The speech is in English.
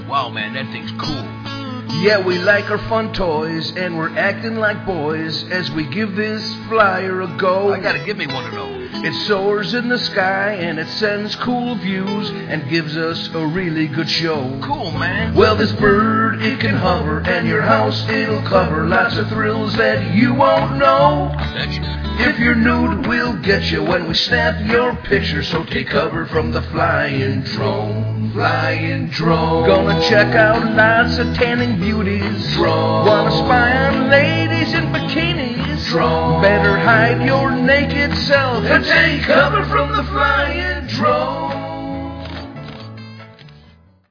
Wow, man, that thing's cool. Yeah, we like our fun toys, and we're acting like boys as we give this flyer a go. I gotta give me one of those. It soars in the sky, and it sends cool views, and gives us a really good show. Cool, man. Well, this bird, it can hover, and your house it'll cover. Lots of thrills that you won't know. Extra. If you're nude, we'll get you when we snap your picture. So take cover from the flying drone. Flying drone. Gonna check out lots of tanning beauties. Drone. Wanna spy on ladies in bikinis. Drone. Better hide your naked self and take cover from